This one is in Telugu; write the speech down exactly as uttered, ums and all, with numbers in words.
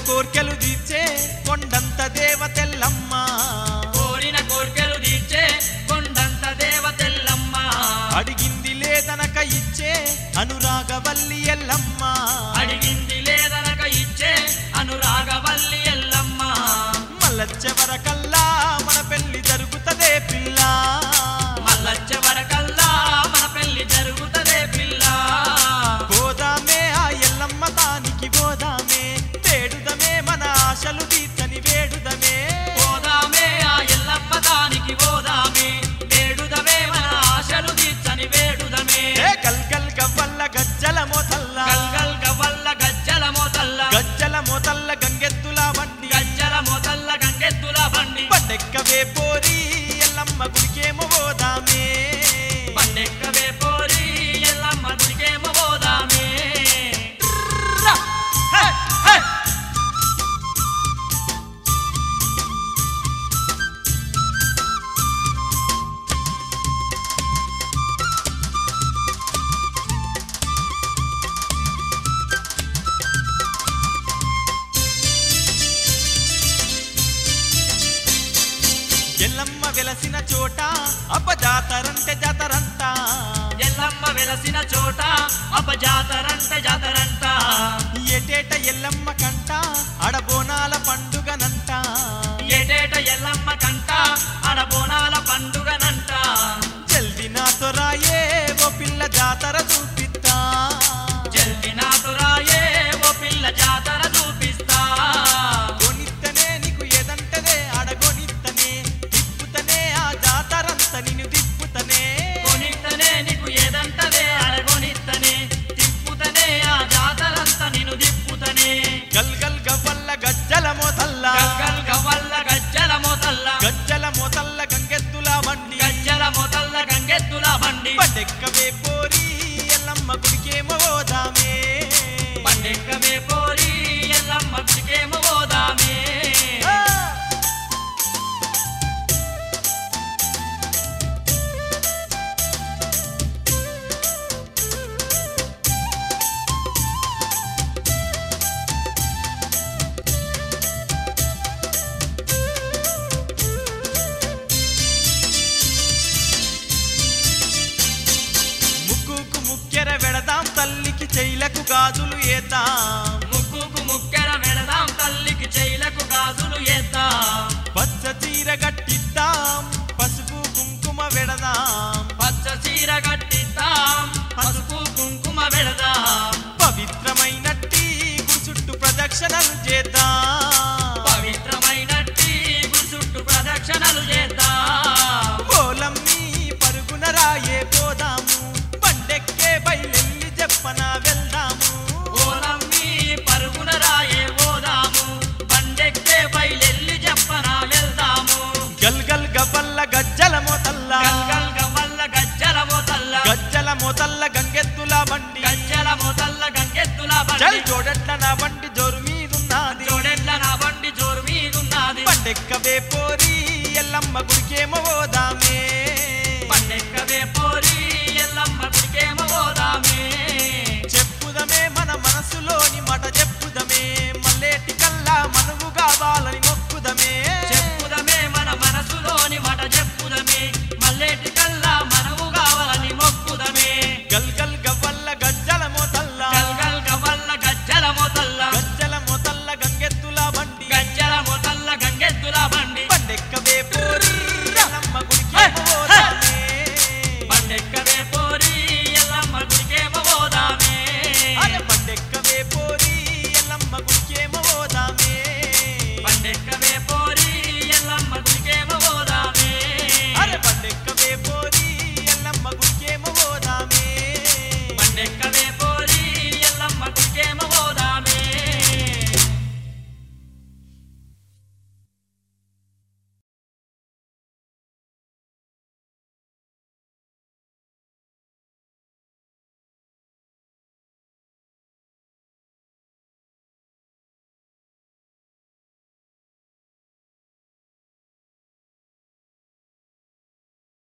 కోర్కెలు తీర్చే కొండంత దేవతెల్లమ్మ కోరిన కోర్కెలు తీర్చే కొండంత దేవతెల్లమ్మ అడిగింది లేదనక ఇచ్చే అనురాగవల్లి ఎల్లమ్మ అడిగింది లేదనక ఇచ్చే అనురాగవల్లి ఎల్లమ్మ మల్లచ్చే వరకల్లా మన పెళ్లి జరుగుతదే పిల్ల మల్లచ్చే వరకల్లా మన పెళ్లి జరుగుతదే పిల్ల పోదామే ఆ ఎల్లమ్మ తానికి పోదామే వేడుదమే మన ఆశలు తీర్చని వేడుదమే పోదామే ఆ ఎల్లమ్మ దానికి పోదామే వేడుదమే మన ఆశలు తీర్చని వేడుదమే గల్ గల్ గవ్వల్ల గజ్జల మోతల్ల గల్గల్ గవ్వల్ల గజ్జల మోతల్ల గజ్జల మోతల్ల గంగెద్దుల బండి గజ్జల మోతల్ల గంగెద్దుల బండి పండెక్కవే పోరి ఎల్లమ్మ గుడికేమో పోదామే పండెక్కవే పోరి ఎల్లమ్మ గుడికేమో పోదామే ఎల్లమ్మ వెలసిన చోట అపజాతరంటే జాతరంట ఎల్లమ్మ వెలసిన చోట అపజాతరంట జాతరంట ఏటేట ఎల్లమ్మ కంట అడబోనాల పండుగనంట ఏటేట ఎల్లమ్మ కంట అడబోనాల పండుగనంట జల్ది నాతో రాయే ఓ పిల్ల జాతర చూపిస్తా జల్ది నాతో రాయే ఓ పిల్ల జాతర చూపిస్తా కొనిత్తనే నీకు ఏదంటదే అడగొనిత్తనే తిప్పుతనే ఆ జాతరంత నిన్ను తిప్పుతనే కొనిత్తనే నీకు ఏదంటదే అడగొనిత్తనే తిప్పుతనే ఆ జాతరంతా నిన్ను దిప్పుతనే గల్ గల్ గవ్వల్ల గజ్జల మోతల్ల గల్గల్ గవ్వల్ల గజ్జల మోతల్ల గజ్జల మోతల్ల గంగెద్దుల బండి గజ్జల మోతల్ల గంగెద్దుల బండి పండెక్కవే పోరి ఎల్లమ్మ గుడికేమో పోదామే పండెక్కవే పోరి ఎల్లమ్మ గుడికేమో పోదామే ఆ! ముక్కుకు ముక్కెర వెడదాం తల్లికి చెయ్లకు గాజులు ఏద్దాం ముక్కుకు ముక్కెర వెడదాం తల్లికి చెయ్లకు గాజులు ఏద్దాం పచ్చ చీర గట్టిద్దాం పసుపు కుంకుమ వెడదాం పచ్చ చీర కట్టిద్దాం పసుపు కుంకుమ వెడదాం పవిత్రమైనట్టి గుడి చుట్టూ ప్రదక్షిణలు చేద్దాం పవిత్రమైనట్టి గుడి చుట్టూ ప్రదక్షిణలు చేద్దాం పోలమ్మి పరుగున రాయే పోదాము పండెక్కే బయలెల్లి చెప్పన వెళ్దాము ఓలమ్మి పరుగున రాయే పోదాము బండెక్కే బయలెల్లి చెప్పన వెళ్దాము గల్ గల్ గవ్వల్ల గజ్జల మోతల్ల గల్గల్ గవ్వల్ల గజ్జల మోతల్ల గజ్జల మోతల్ల గంగెద్దుల బండి గజ్జల మోతల్ల గంగెత్తుల చల్ బండి చూడట్ల నా బండి జోరు మీదున్నది జోడెడ్ల నా బండి జోరు మీదున్నది పండెక్కవే పోరి ఎల్లమ్మ గుడికేమో పోదామే పండెక్కవే పోరి ఎల్లమ్మ గుడికేమో పోదామే చెప్పుదమే మన మనసులోని మాట చెప్పు